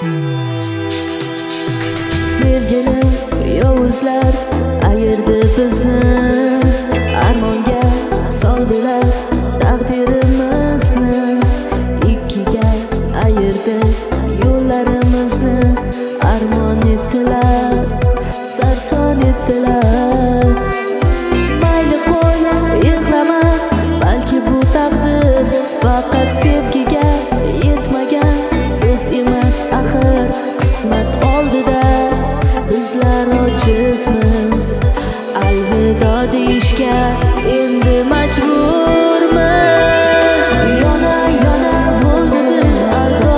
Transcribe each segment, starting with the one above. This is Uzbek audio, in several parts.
Sevgilim yovuzlar ayirdi bizni, armonga soldilar taqdirimizni, ikkiga ayirdi yo'llarimizni, armon etdilar, sarson etdilar. Mayli qo'y, yig'lama, balki bu taqdir faqat sevgiga yetmagan biz emas, axir qismat oldida bizlar ojizmiz. Alvido deyishga endi majburmiz. Yona yona bo'ldi dil ardo,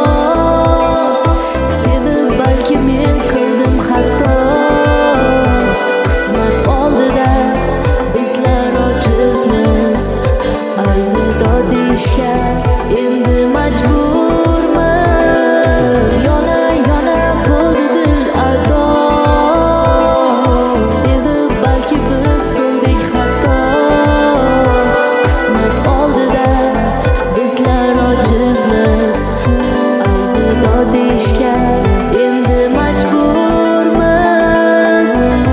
sevib balki men qildim xato. Qismat oldida bizlar ojizmiz. Alvido deyishga endi majburmiz. Yona yona bo'ldi dil ardo, sevib balki biz qildik xato. Qismat oldida bizlar ojizmiz. Alvido deyishga endi majburmiz.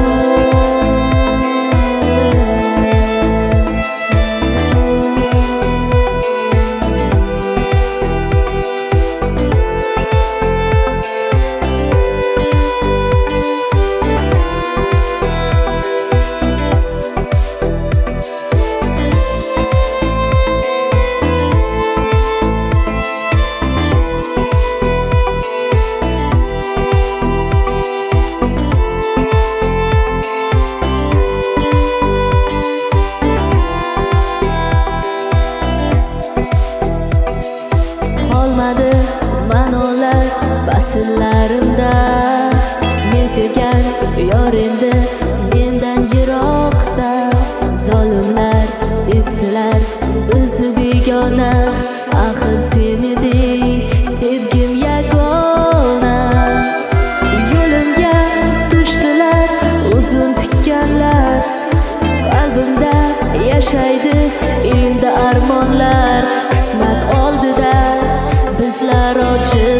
Qolmadi ma'nolar faslarimda, men sevgan yor endi mendan yiroqda. Zolimlar etdilar bizni begona, axir sen eding sevgim yagona. Yo'limga tushdilar uzun tikkanlar, qalbimda yashaydi endi armonlar. Qismat oldida bizlar ojiz.